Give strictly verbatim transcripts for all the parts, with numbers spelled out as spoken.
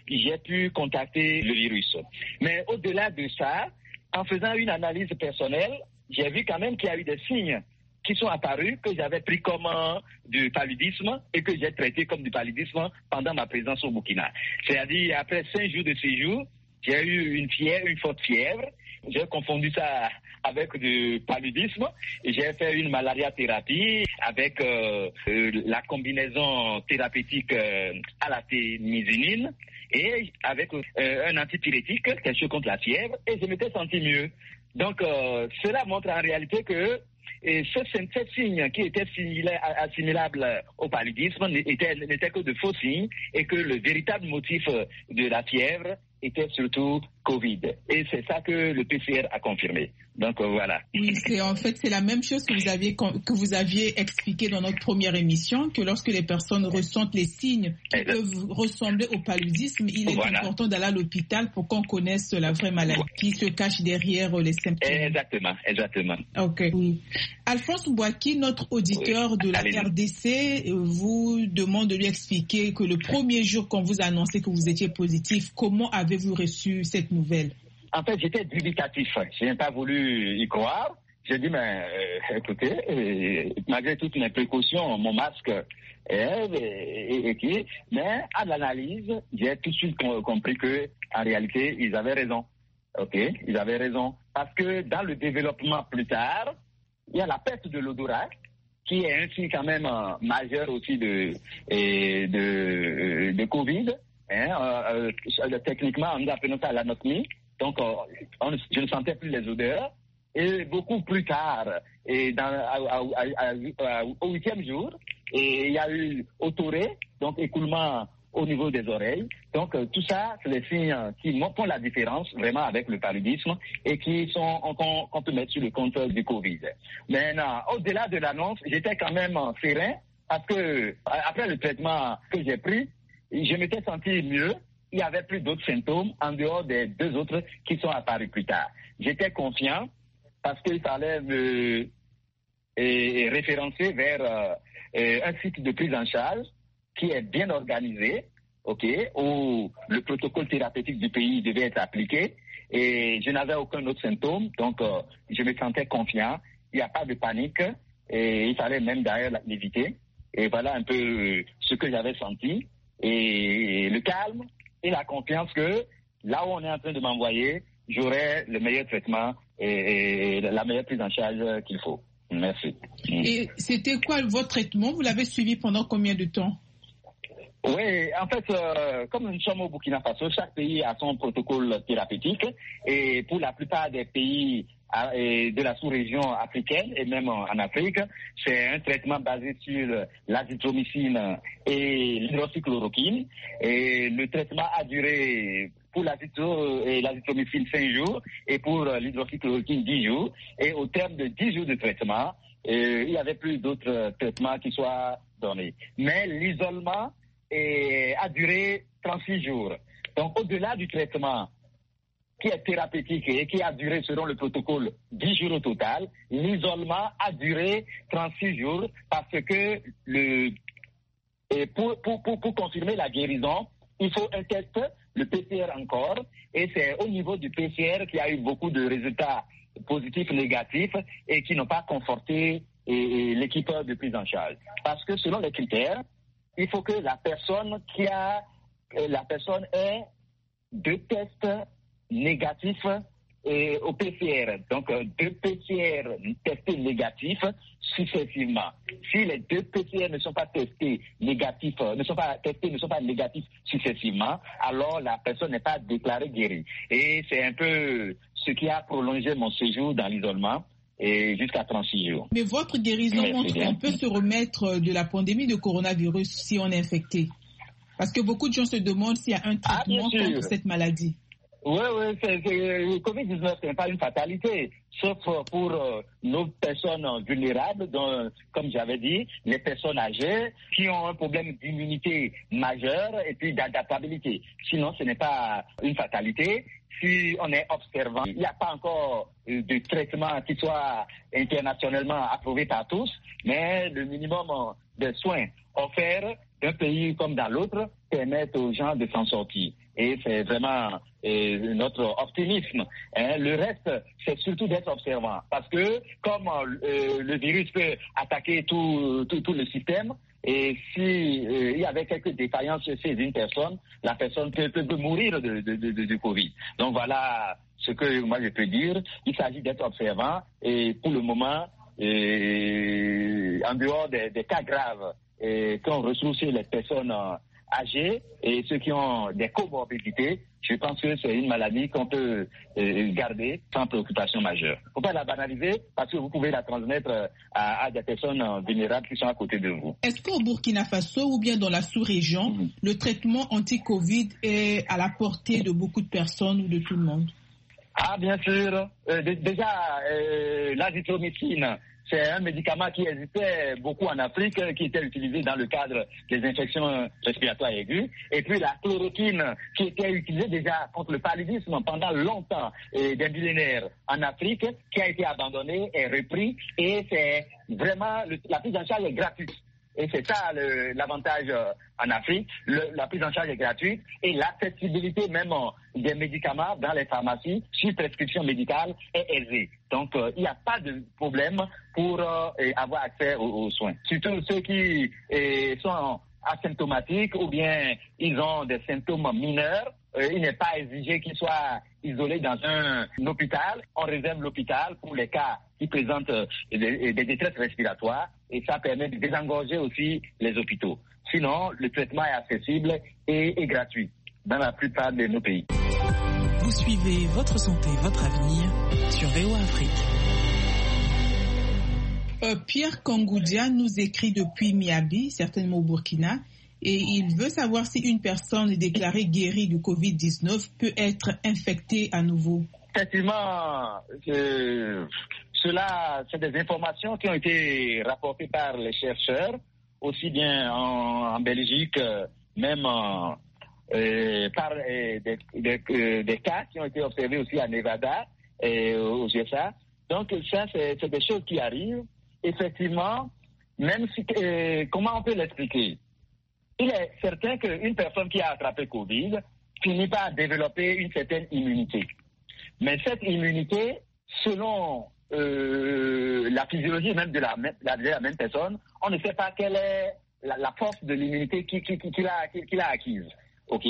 j'ai pu contacter le virus. Mais au-delà de ça, en faisant une analyse personnelle, j'ai vu quand même qu'il y a eu des signes qui sont apparus, que j'avais pris comme euh, du paludisme et que j'ai traité comme du paludisme pendant ma présence au Burkina. C'est-à-dire, après cinq jours de séjour, j'ai eu une fièvre, une forte fièvre. J'ai confondu ça avec du paludisme. Et j'ai fait une malaria-thérapie avec euh, euh, la combinaison thérapeutique euh, à la témisinine et avec euh, un antipyrétique, quelque chose contre la fièvre, et je m'étais senti mieux. Donc, euh, cela montre en réalité que et ce, ces signes qui étaient assimilables au paludisme n'étaient, n'étaient que de faux signes et que le véritable motif de la fièvre était surtout Covid. Et c'est ça que le P C R a confirmé. Donc euh, voilà. Oui, c'est en fait c'est la même chose que vous aviez que vous aviez expliqué dans notre première émission, que lorsque les personnes ressentent les signes qui et peuvent le... ressembler au paludisme, il est voilà. important d'aller à l'hôpital pour qu'on connaisse la vraie maladie voilà. qui se cache derrière les symptômes. Exactement, exactement. Ok. Oui. Alphonse Bouaki, notre auditeur oui. de la Allez-y. R D C, vous demande de lui expliquer que le premier jour qu'on vous a annoncé que vous étiez positif, comment avez-vous reçu cette nouvelle? En fait, j'étais dubitatif. Je n'ai pas voulu y croire. J'ai dit, mais euh, écoutez, euh, malgré toutes mes précautions, mon masque, euh, et, et, et, mais à l'analyse, j'ai tout de suite compris que, en réalité, ils avaient raison. Ok, ils avaient raison. Parce que dans le développement plus tard, il y a la perte de l'odorat, qui est ainsi quand même euh, majeur aussi de, et de, de Covid. Hein, euh, euh, techniquement, nous appelons ça l'anosmie. Donc, euh, on, je ne sentais plus les odeurs. Et beaucoup plus tard, et dans, à, à, à, à, au huitième jour, et il y a eu autoré, donc écoulement au niveau des oreilles. Donc, euh, tout ça, c'est les signes qui font la différence vraiment avec le paludisme et qui sont qu'on, qu'on peut mettre sur le compte du Covid. Maintenant, au-delà de l'annonce, j'étais quand même serein parce que après le traitement que j'ai pris, je m'étais senti mieux. Il n'y avait plus d'autres symptômes en dehors des deux autres qui sont apparus plus tard. J'étais confiant parce qu'il fallait me et, référencer vers euh, un site de prise en charge qui est bien organisé, ok, où le protocole thérapeutique du pays devait être appliqué et je n'avais aucun autre symptôme, donc euh, je me sentais confiant. Il n'y a pas de panique et il fallait même d'ailleurs l'éviter. Et voilà un peu ce que j'avais senti et le calme et la confiance que là où on est en train de m'envoyer, j'aurai le meilleur traitement et, et la meilleure prise en charge qu'il faut. Merci. Et c'était quoi votre traitement? Vous l'avez suivi pendant combien de temps? Oui, en fait, euh, comme nous sommes au Burkina Faso, chaque pays a son protocole thérapeutique et pour la plupart des pays de la sous-région africaine et même en Afrique, c'est un traitement basé sur l'azithromycine et l'hydroxychloroquine. Et le traitement a duré pour l'azithromycine cinq jours et pour l'hydroxychloroquine dix jours. Et au terme de dix jours de traitement, il n'y avait plus d'autres traitements qui soient donnés. Mais l'isolement est, a duré trente-six jours. Donc au-delà du traitement qui est thérapeutique et qui a duré selon le protocole dix jours au total, l'isolement a duré trente-six jours parce que le, et pour, pour, pour, pour confirmer la guérison, il faut un test, le P C R encore, et c'est au niveau du P C R qu'il y a eu beaucoup de résultats positifs, négatifs et qui n'ont pas conforté et, et l'équipe de prise en charge. Parce que selon les critères, il faut que la personne qui a, la personne ait deux tests négatifs et au P C R. Donc, deux P C R testés négatifs successivement. Si les deux P C R ne sont pas testés négatifs, ne sont pas testés, ne sont pas négatifs successivement, alors la personne n'est pas déclarée guérie. Et c'est un peu ce qui a prolongé mon séjour dans l'isolement et jusqu'à trente-six jours. Mais votre guérison montre qu'on peut se remettre de la pandémie de coronavirus si on est infecté. Parce que beaucoup de gens se demandent s'il y a un traitement ah, contre cette maladie. Oui, oui, c'est, c'est, le covid dix-neuf, ce n'est pas une fatalité, sauf pour euh, nos personnes vulnérables, dont, comme j'avais dit, les personnes âgées qui ont un problème d'immunité majeure et puis d'adaptabilité. Sinon, ce n'est pas une fatalité. Si on est observant, il n'y a pas encore de traitement qui soit internationalement approuvé par tous, mais le minimum de soins offerts d'un pays comme dans l'autre permettent aux gens de s'en sortir. Et c'est vraiment euh, notre optimisme. Hein. Le reste, c'est surtout d'être observant. Parce que comme euh, le virus peut attaquer tout, tout, tout le système, et si euh, il y avait quelques défaillances chez une personne, la personne peut, peut, peut mourir de, de, de, de, de Covid. Donc voilà ce que moi je peux dire. Il s'agit d'être observant et pour le moment, euh, en dehors des, des cas graves euh, qu'on retrouve chez les personnes euh, âgées et ceux qui ont des comorbidités, je pense que c'est une maladie qu'on peut euh, garder sans préoccupation majeure. Il ne faut pas la banaliser parce que vous pouvez la transmettre à, à des personnes vulnérables qui sont à côté de vous. Est-ce qu'au Burkina Faso ou bien dans la sous-région, mmh. le traitement anti-Covid est à la portée de beaucoup de personnes ou de tout le monde? Ah, bien sûr. Euh, d- déjà, euh, l'azithromycine, c'est un médicament qui existait beaucoup en Afrique, qui était utilisé dans le cadre des infections respiratoires aiguës. Et puis la chloroquine, qui était utilisée déjà contre le paludisme pendant longtemps, et des millénaires en Afrique, qui a été abandonnée et repris. Et c'est vraiment, le, la prise en charge est gratuite. Et c'est ça le, l'avantage euh, en Afrique. Le, la prise en charge est gratuite et l'accessibilité même euh, des médicaments dans les pharmacies sur prescription médicale est aisée. Donc euh, il n'y a pas de problème pour euh, avoir accès aux, aux soins. Surtout ceux qui euh, sont asymptomatiques ou bien ils ont des symptômes mineurs. Euh, il n'est pas exigé qu'ils soient isolés dans un, un hôpital. On réserve l'hôpital pour les cas qui présentent euh, des, des détresses respiratoires et ça permet de désengorger aussi les hôpitaux. Sinon, le traitement est accessible et, et gratuit dans la plupart de nos pays. Vous suivez Votre Santé, Votre Avenir sur V O A Afrique. Euh, Pierre Kangoudia nous écrit depuis Miabi, certainement au Burkina, et il veut savoir si une personne déclarée guérie du covid dix-neuf peut être infectée à nouveau. Effectivement, euh, cela, c'est des informations qui ont été rapportées par les chercheurs, aussi bien en, en Belgique, même en, euh, par euh, des, des, euh, des cas qui ont été observés aussi à Nevada et aux U S A. Donc ça, c'est, c'est des choses qui arrivent. Effectivement, même si, euh, comment on peut l'expliquer? Il est certain qu'une personne qui a attrapé Covid finit par développer une certaine immunité. Mais cette immunité, selon euh, la physiologie même de la, de la même personne, on ne sait pas quelle est la, la force de l'immunité qu'il, qu'il, qu'il, a, qu'il a acquise. Ok?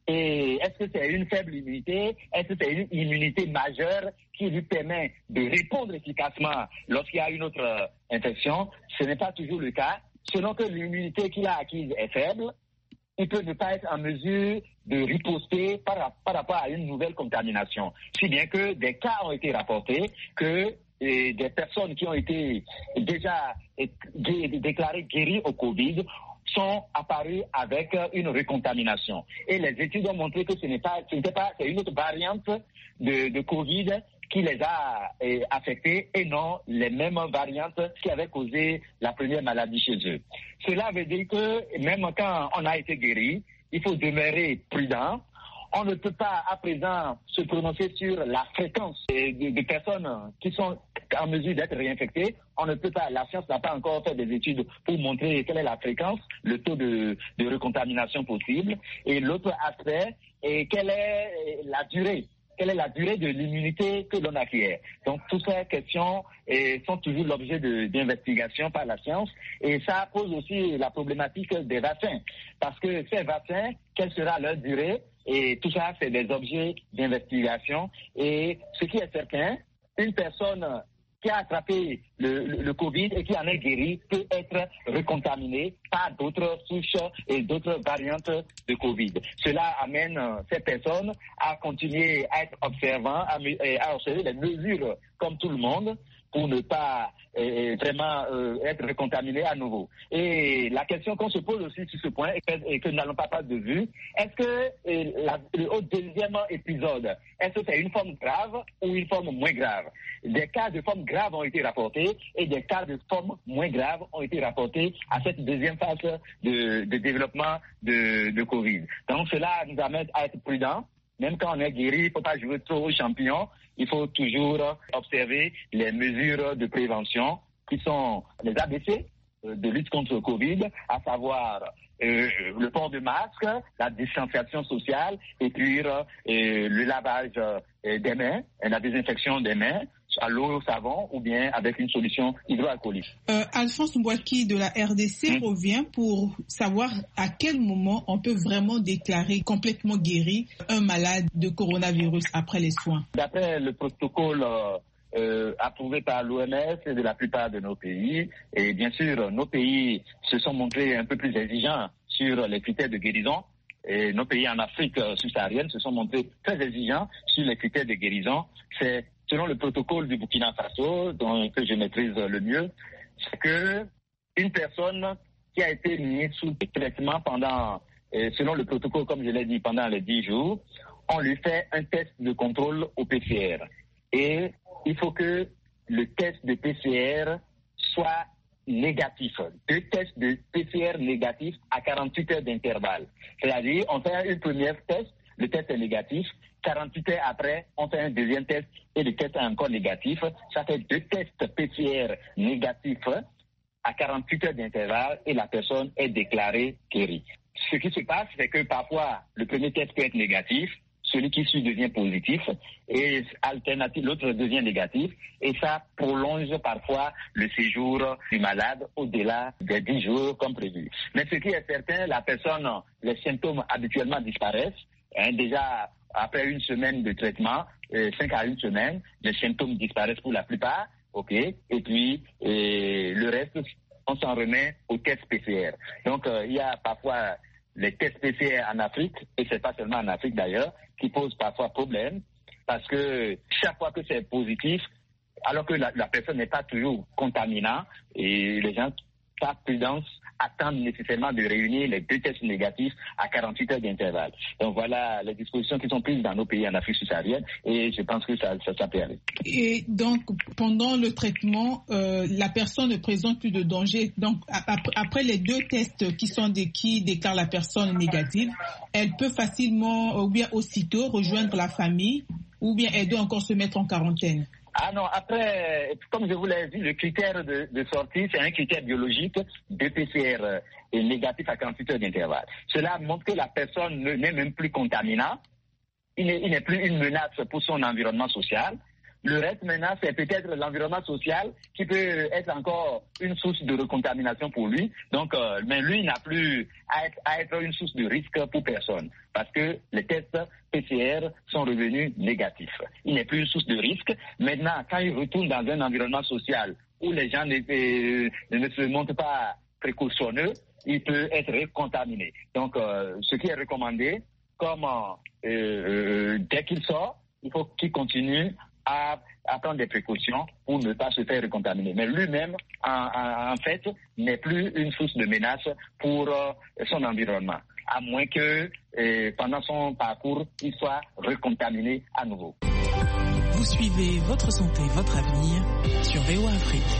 Et est-ce que c'est une faible immunité? Est-ce que c'est une immunité majeure qui lui permet de répondre efficacement lorsqu'il y a une autre euh, infection? Ce n'est pas toujours le cas. Selon que l'immunité qu'il a acquise est faible, il peut ne pas être en mesure de riposter par, par rapport à une nouvelle contamination. Si bien que des cas ont été rapportés que et des personnes qui ont été déjà déclarées guéries au Covid sont apparues avec une recontamination. Et les études ont montré que ce n'est pas, ce n'était pas, c'est une autre variante de, de Covid qui les a eh, affectés et non les mêmes variantes qui avaient causé la première maladie chez eux. Cela veut dire que même quand on a été guéri, il faut demeurer prudent. On ne peut pas à présent se prononcer sur la fréquence de, de personnes qui sont en mesure d'être réinfectées. On ne peut pas, la science n'a pas encore fait des études pour montrer quelle est la fréquence, le taux de, de recontamination possible. Et l'autre aspect est quelle est la durée. Quelle est la durée de l'immunité que l'on acquiert? Donc, toutes ces questions eh, sont toujours l'objet de, d'investigation par la science. Et ça pose aussi la problématique des vaccins. Parce que ces vaccins, quelle sera leur durée? Et tout ça, c'est des objets d'investigation. Et ce qui est certain, une personne qui a attrapé le, le, le Covid et qui en est guéri peut être recontaminée par d'autres souches et d'autres variantes de Covid. Cela amène euh, ces personnes à continuer à être observants, à, à observer les mesures comme tout le monde pour ne pas euh, vraiment euh, être recontaminés à nouveau. Et la question qu'on se pose aussi sur ce point et que, et que nous n'allons pas perdre de vue, est-ce que euh, la, le au deuxième épisode, est-ce que c'est une forme grave ou une forme moins grave? Des cas de forme grave ont été rapportés et des cas de forme moins grave ont été rapportés à cette deuxième phase de, de développement de, de Covid. Donc cela nous amène à être prudents. Même quand on est guéri, il ne faut pas jouer trop aux champions. Il faut toujours observer les mesures de prévention qui sont les A B C de lutte contre le Covid, à savoir euh, le port de masque, la distanciation sociale et puis euh, le lavage euh, des mains, la désinfection des mains à l'eau, au savon ou bien avec une solution hydroalcoolique. Euh, Alphonse Mbouaki de la R D C mmh. revient pour savoir à quel moment on peut vraiment déclarer complètement guéri un malade de coronavirus après les soins. D'après le protocole euh, euh, approuvé par l'O M S et de la plupart de nos pays, et bien sûr nos pays se sont montrés un peu plus exigeants sur les critères de guérison. Et nos pays en Afrique subsaharienne se sont montrés très exigeants sur les critères de guérison. C'est selon le protocole du Burkina Faso, dont, que je maîtrise le mieux, c'est que une personne qui a été mise sous traitement pendant, euh, selon le protocole, comme je l'ai dit, pendant les dix jours, on lui fait un test de contrôle au P C R. Et il faut que le test de P C R soit négatif. Deux tests de P C R négatifs à quarante-huit heures d'intervalle. C'est-à-dire, on fait une première test, le test est négatif. quarante-huit heures après, on fait un deuxième test et le test est encore négatif. Ça fait deux tests P C R négatifs à quarante-huit heures d'intervalle et la personne est déclarée guérie. Ce qui se passe, c'est que parfois, le premier test peut être négatif, celui qui suit devient positif et alternative, l'autre devient négatif et ça prolonge parfois le séjour du malade au-delà des dix jours comme prévu. Mais ce qui est certain, la personne, les symptômes habituellement disparaissent. Hein, déjà, après une semaine de traitement, euh, cinq à une semaine, les symptômes disparaissent pour la plupart, ok, et puis euh, le reste, on s'en remet au test P C R. Donc, euh, il y a parfois les tests P C R en Afrique, et c'est pas seulement en Afrique d'ailleurs, qui posent parfois problème, parce que chaque fois que c'est positif, alors que la, la personne n'est pas toujours contaminante, et les gens, par prudence, attendent nécessairement de réunir les deux tests négatifs à quarante-huit heures d'intervalle. Donc voilà les dispositions qui sont prises dans nos pays en Afrique subsaharienne et je pense que ça, ça, ça peut aller. Et donc, pendant le traitement, euh, la personne ne présente plus de danger. Donc, après les deux tests qui sont des, qui déclarent la personne négative, elle peut facilement, ou bien aussitôt, rejoindre la famille, ou bien elle doit encore se mettre en quarantaine. Ah non, après, comme je vous l'ai dit, le critère de, de sortie, c'est un critère biologique de P C R et négatif à quarante-huit heures d'intervalle. Cela montre que la personne ne, n'est même plus contaminante, il n'est, il n'est plus une menace pour son environnement social. Le reste maintenant, c'est peut-être l'environnement social qui peut être encore une source de recontamination pour lui. Donc, euh, mais lui n'a plus à être, à être une source de risque pour personne parce que les tests P C R sont revenus négatifs. Il n'est plus une source de risque. Maintenant, quand il retourne dans un environnement social où les gens ne, euh, ne se montrent pas précautionneux, il peut être contaminé. Donc, euh, ce qui est recommandé, comme euh, euh, dès qu'il sort, il faut qu'il continue à, à prendre des précautions pour ne pas se faire recontaminer. Mais lui-même, en, en, en fait, n'est plus une source de menace pour euh, son environnement, à moins que euh, pendant son parcours, il soit recontaminé à nouveau. Vous suivez Votre Santé, Votre Avenir sur V O A Afrique.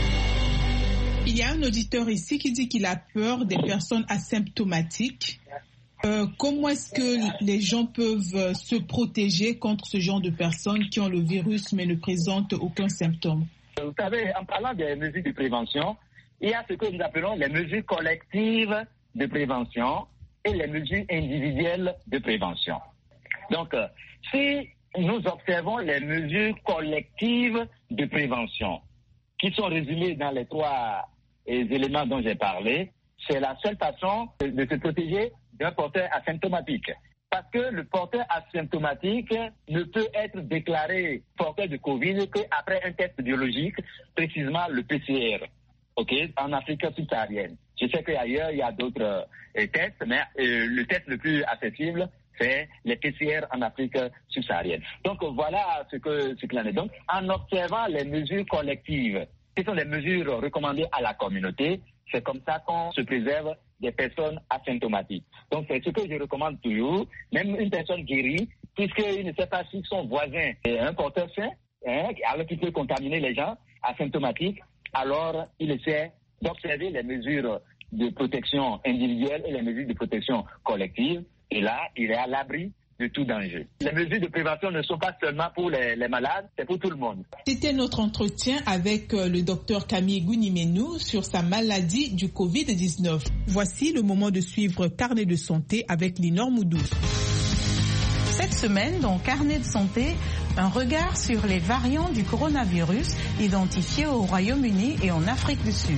Il y a un auditeur ici qui dit qu'il a peur des personnes asymptomatiques. Euh, comment est-ce que les gens peuvent se protéger contre ce genre de personnes qui ont le virus mais ne présentent aucun symptôme? Vous savez, en parlant des mesures de prévention, il y a ce que nous appelons les mesures collectives de prévention et les mesures individuelles de prévention. Donc, euh, si nous observons les mesures collectives de prévention, qui sont résumées dans les trois euh, éléments dont j'ai parlé, c'est la seule façon de, de se protéger d'un porteur asymptomatique. Parce que le porteur asymptomatique ne peut être déclaré porteur de Covid qu'après un test biologique, précisément le P C R, ok, en Afrique subsaharienne. Je sais qu'ailleurs, il y a d'autres euh, tests, mais euh, le test le plus accessible, c'est les P C R en Afrique subsaharienne. Donc voilà ce que ce qu'il en est. Donc, en observant les mesures collectives, qui sont les mesures recommandées à la communauté, c'est comme ça qu'on se préserve des personnes asymptomatiques. Donc, c'est ce que je recommande toujours. Même une personne guérie, puisqu'il ne sait pas si son voisin est un porteur sain, hein, alors qu'il peut contaminer les gens asymptomatiques, alors il essaie d'observer les mesures de protection individuelle et les mesures de protection collective. Et là, il est à l'abri de tout danger. Les mesures de prévention ne sont pas seulement pour les, les malades, c'est pour tout le monde. C'était notre entretien avec le docteur Camille Gounimenou sur sa maladie du covid dix-neuf. Voici le moment de suivre Carnet de santé avec Linor Moudou. Cette semaine, dans Carnet de santé, un regard sur les variants du coronavirus identifiés au Royaume-Uni et en Afrique du Sud.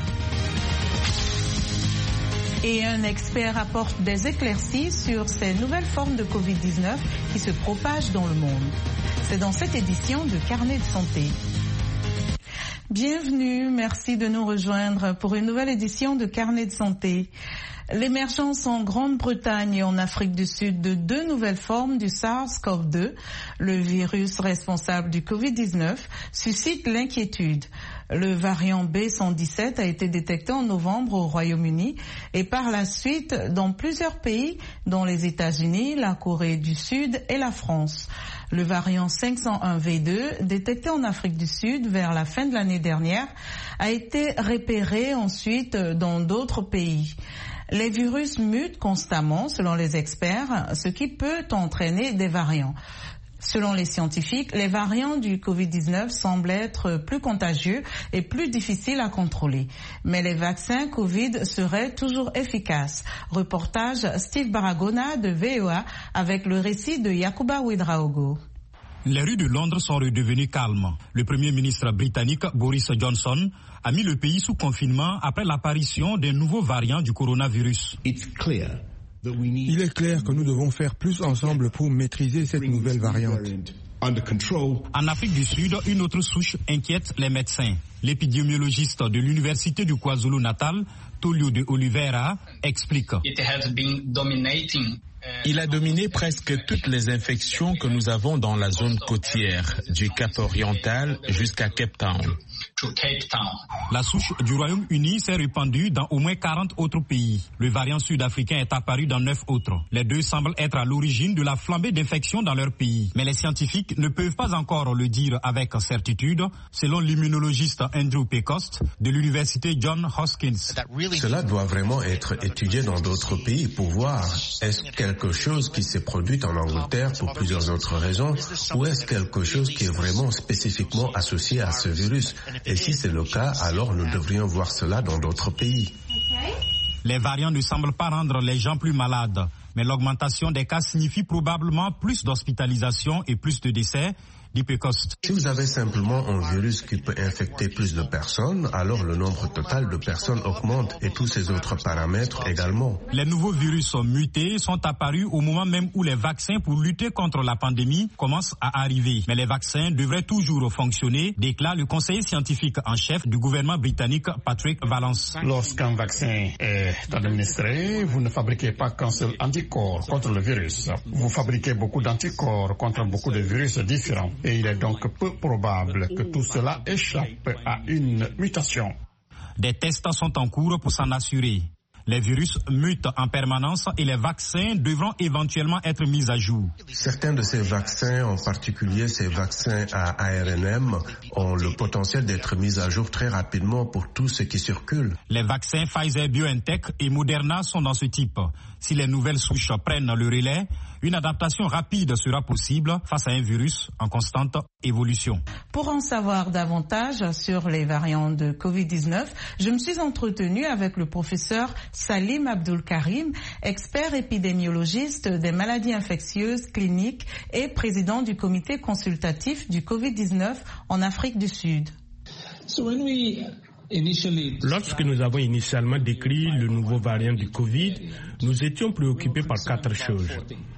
Et un expert apporte des éclaircies sur ces nouvelles formes de covid dix-neuf qui se propagent dans le monde. C'est dans cette édition de Carnet de santé. Bienvenue, merci de nous rejoindre pour une nouvelle édition de Carnet de santé. L'émergence en Grande-Bretagne et en Afrique du Sud de deux nouvelles formes du SARS-CoV deux, le virus responsable du covid dix-neuf, suscite l'inquiétude. Le variant B cent dix-sept a été détecté en novembre au Royaume-Uni et par la suite dans plusieurs pays, dont les États-Unis, la Corée du Sud et la France. Le variant cinq cent un V deux, détecté en Afrique du Sud vers la fin de l'année dernière, a été repéré ensuite dans d'autres pays. Les virus mutent constamment, selon les experts, ce qui peut entraîner des variants. Selon les scientifiques, les variants du covid dix-neuf semblent être plus contagieux et plus difficiles à contrôler. Mais les vaccins Covid seraient toujours efficaces. Reportage Steve Baragona de V O A avec le récit de Yacouba Ouedraogo. Les rues de Londres sont redevenues calmes. Le Premier ministre britannique Boris Johnson a mis le pays sous confinement après l'apparition d'un nouveau variant du coronavirus. Il est clair que nous devons faire plus ensemble pour maîtriser cette nouvelle variante. En Afrique du Sud, une autre souche inquiète les médecins. L'épidémiologiste de l'université du KwaZulu-Natal, Tolio de Oliveira, explique. Il a dominé presque toutes les infections que nous avons dans la zone côtière, du Cap oriental jusqu'à Cape Town. La souche du Royaume-Uni s'est répandue dans au moins quarante autres pays. Le variant sud-africain est apparu dans neuf autres. Les deux semblent être à l'origine de la flambée d'infections dans leur pays. Mais les scientifiques ne peuvent pas encore le dire avec certitude, selon l'immunologiste Andrew Pecost de l'université Johns Hopkins. Cela doit vraiment être étudié dans d'autres pays pour voir est-ce quelque chose qui s'est produit en Angleterre pour plusieurs autres raisons ou est-ce quelque chose qui est vraiment spécifiquement associé à ce virus. Et si c'est le cas, alors nous devrions voir cela dans d'autres pays. Les variants ne semblent pas rendre les gens plus malades, mais l'augmentation des cas signifie probablement plus d'hospitalisation et plus de décès, dit Pecost. Si vous avez simplement un virus qui peut infecter plus de personnes, alors le nombre total de personnes augmente et tous ces autres paramètres également. Les nouveaux virus mutés sont apparus au moment même où les vaccins pour lutter contre la pandémie commencent à arriver. Mais les vaccins devraient toujours fonctionner, déclare le conseiller scientifique en chef du gouvernement britannique Patrick Vallance. Lorsqu'un vaccin est administré, vous ne fabriquez pas qu'un seul anticorps contre le virus. Vous fabriquez beaucoup d'anticorps contre beaucoup de virus différents. Et il est donc peu probable que tout cela échappe à une mutation. Des tests sont en cours pour s'en assurer. Les virus mutent en permanence et les vaccins devront éventuellement être mis à jour. Certains de ces vaccins, en particulier ces vaccins à A R N M, ont le potentiel d'être mis à jour très rapidement pour tout ce qui circule. Les vaccins Pfizer-BioNTech et Moderna sont dans ce type. Si les nouvelles souches prennent le relais, une adaptation rapide sera possible face à un virus en constante évolution. Pour en savoir davantage sur les variants de covid dix-neuf, je me suis entretenue avec le professeur Salim Abdul Karim, expert épidémiologiste des maladies infectieuses cliniques et président du comité consultatif du covid dix-neuf en Afrique du Sud. Lorsque nous avons initialement décrit le nouveau variant du Covid, nous étions préoccupés par quatre choses.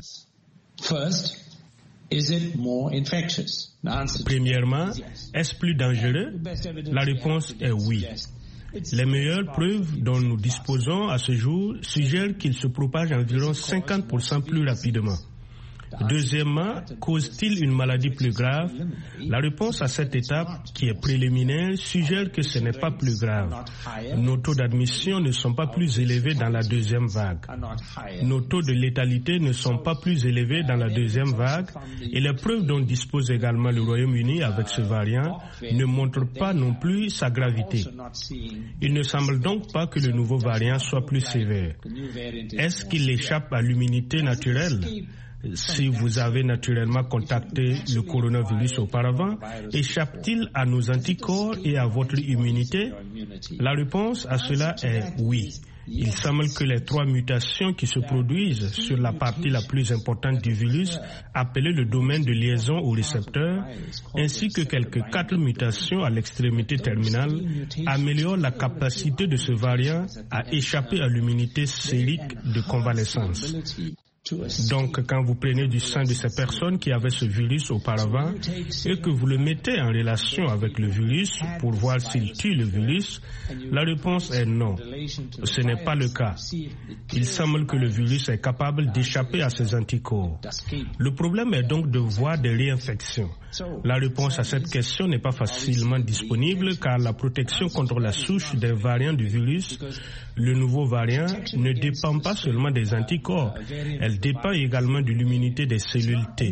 Premièrement, est-ce plus dangereux? La réponse est oui. Les meilleures preuves dont nous disposons à ce jour suggèrent qu'il se propage environ cinquante pour cent plus rapidement. Deuxièmement, cause-t-il une maladie plus grave? La réponse à cette étape, qui est préliminaire, suggère que ce n'est pas plus grave. Nos taux d'admission ne sont pas plus élevés dans la deuxième vague. Nos taux de létalité ne sont pas plus élevés dans la deuxième vague et les preuves dont dispose également le Royaume-Uni avec ce variant ne montrent pas non plus sa gravité. Il ne semble donc pas que le nouveau variant soit plus sévère. Est-ce qu'il échappe à l'immunité naturelle? Si vous avez naturellement contacté le coronavirus auparavant, échappe-t-il à nos anticorps et à votre immunité? La réponse à cela est oui. Il semble que les trois mutations qui se produisent sur la partie la plus importante du virus, appelée le domaine de liaison au récepteur, ainsi que quelques quatre mutations à l'extrémité terminale, améliorent la capacité de ce variant à échapper à l'immunité sérique de convalescence. Donc, quand vous prenez du sang de ces personnes qui avaient ce virus auparavant et que vous le mettez en relation avec le virus pour voir s'il tue le virus, la réponse est non. Ce n'est pas le cas. Il semble que le virus est capable d'échapper à ces anticorps. Le problème est donc de voir des réinfections. La réponse à cette question n'est pas facilement disponible car la protection contre la souche des variants du virus, le nouveau variant, ne dépend pas seulement des anticorps. Elle dépend également de l'immunité des cellules T.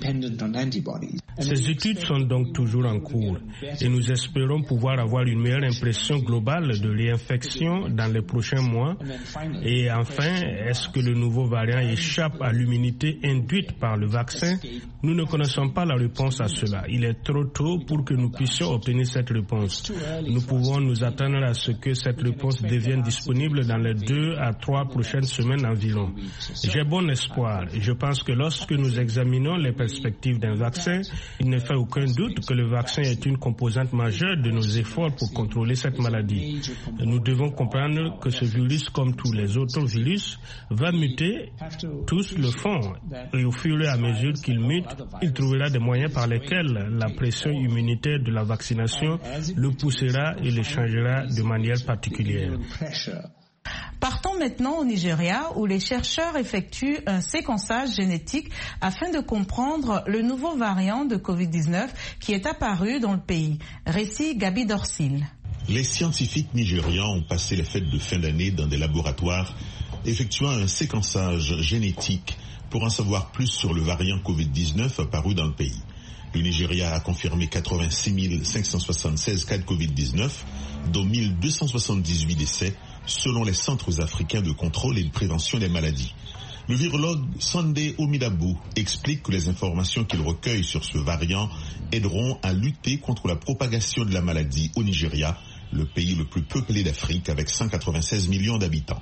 Ces études sont donc toujours en cours et nous espérons pouvoir avoir une meilleure impression globale de réinfection dans les prochains mois. Et enfin, est-ce que le nouveau variant échappe à l'immunité induite par le vaccin? Nous ne connaissons pas la réponse à cela. Il est trop tôt pour que nous puissions obtenir cette réponse. Nous pouvons nous attendre à ce que cette réponse devienne disponible dans les deux à trois prochaines semaines environ. J'ai bon espoir. Je pense que lorsque nous examinons les perspectives d'un vaccin, il ne fait aucun doute que le vaccin est une composante majeure de nos efforts pour contrôler cette maladie. Nous devons comprendre que ce virus, comme tous les autres virus, va muter. Tous le font. Et au fur et à mesure qu'il mute, il trouvera des moyens par lesquels la pression immunitaire de la vaccination le poussera et le changera de manière particulière. Partons maintenant au Nigeria où les chercheurs effectuent un séquençage génétique afin de comprendre le nouveau variant de covid dix-neuf qui est apparu dans le pays. Récit Gabi Dorsil. Les scientifiques nigérians ont passé les fêtes de fin d'année dans des laboratoires effectuant un séquençage génétique pour en savoir plus sur le variant covid dix-neuf apparu dans le pays. Le Nigeria a confirmé quatre-vingt-six mille cinq cent soixante-seize cas de covid dix-neuf, dont mille deux cent soixante-dix-huit décès, selon les centres africains de contrôle et de prévention des maladies. Le virologue Sunday Omidabu explique que les informations qu'il recueille sur ce variant aideront à lutter contre la propagation de la maladie au Nigeria, le pays le plus peuplé d'Afrique avec cent quatre-vingt-seize millions d'habitants.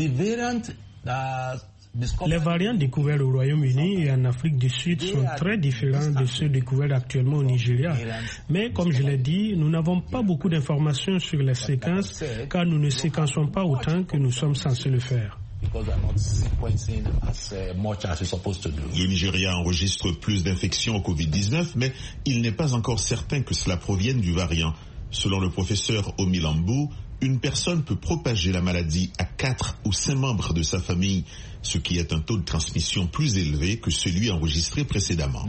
Les variants découverts au Royaume-Uni et en Afrique du Sud sont très différents de ceux découverts actuellement au Nigeria. Mais comme je l'ai dit, nous n'avons pas beaucoup d'informations sur les séquences car nous ne séquençons pas autant que nous sommes censés le faire. Le Nigeria enregistre plus d'infections au covid dix-neuf, mais il n'est pas encore certain que cela provienne du variant. Selon le professeur Omilambu, une personne peut propager la maladie à quatre ou cinq membres de sa famille, ce qui est un taux de transmission plus élevé que celui enregistré précédemment.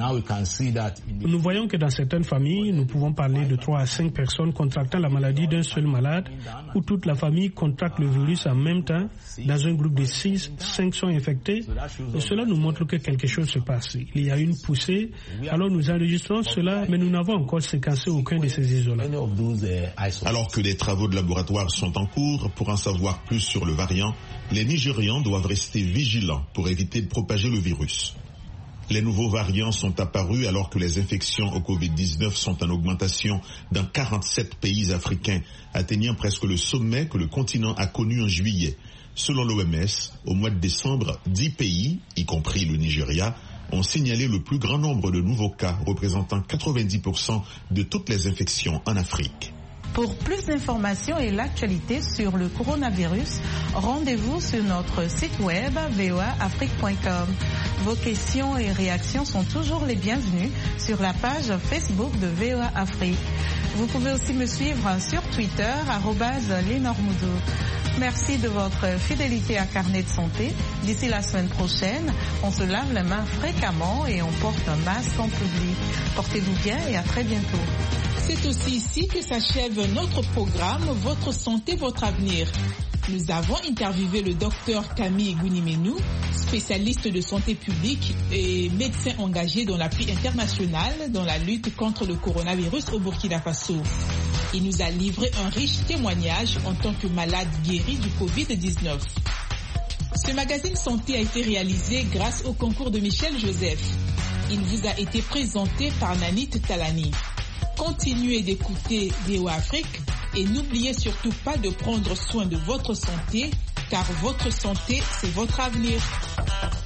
Nous voyons que dans certaines familles, nous pouvons parler de trois à cinq personnes contractant la maladie d'un seul malade, où toute la famille contracte le virus en même temps. Dans un groupe de six, cinq sont infectés, et cela nous montre que quelque chose se passe. Il y a une poussée, alors nous enregistrons cela, mais nous n'avons encore séquencé aucun de ces isolants. Alors que des travaux de laboratoire sont en cours pour en savoir plus sur le variant, les Nigérians doivent rester vigilants pour éviter de propager le virus. Les nouveaux variants sont apparus alors que les infections au covid dix-neuf sont en augmentation dans quarante-sept pays africains, atteignant presque le sommet que le continent a connu en juillet. Selon l'O M S, au mois de décembre, dix pays, y compris le Nigeria, ont signalé le plus grand nombre de nouveaux cas, représentant quatre-vingt-dix pour cent de toutes les infections en Afrique. Pour plus d'informations et l'actualité sur le coronavirus, rendez-vous sur notre site web v o a afrique point com. Vos questions et réactions sont toujours les bienvenues sur la page Facebook de V O A Afrique. Vous pouvez aussi me suivre sur Twitter, arobase Lenormudo. Merci de votre fidélité à Carnet de Santé. D'ici la semaine prochaine, on se lave les mains fréquemment et on porte un masque en public. Portez-vous bien et à très bientôt. C'est aussi ici que s'achève notre programme Votre santé, votre avenir. Nous avons interviewé le docteur Camille Gounimenou, spécialiste de santé publique et médecin engagé dans l'appui international dans la lutte contre le coronavirus au Burkina Faso. Il nous a livré un riche témoignage en tant que malade guéri du covid dix-neuf. Ce magazine santé a été réalisé grâce au concours de Michel Joseph. Il vous a été présenté par Nanit Talani. Continuez d'écouter V O A Afrique et n'oubliez surtout pas de prendre soin de votre santé, car votre santé, c'est votre avenir.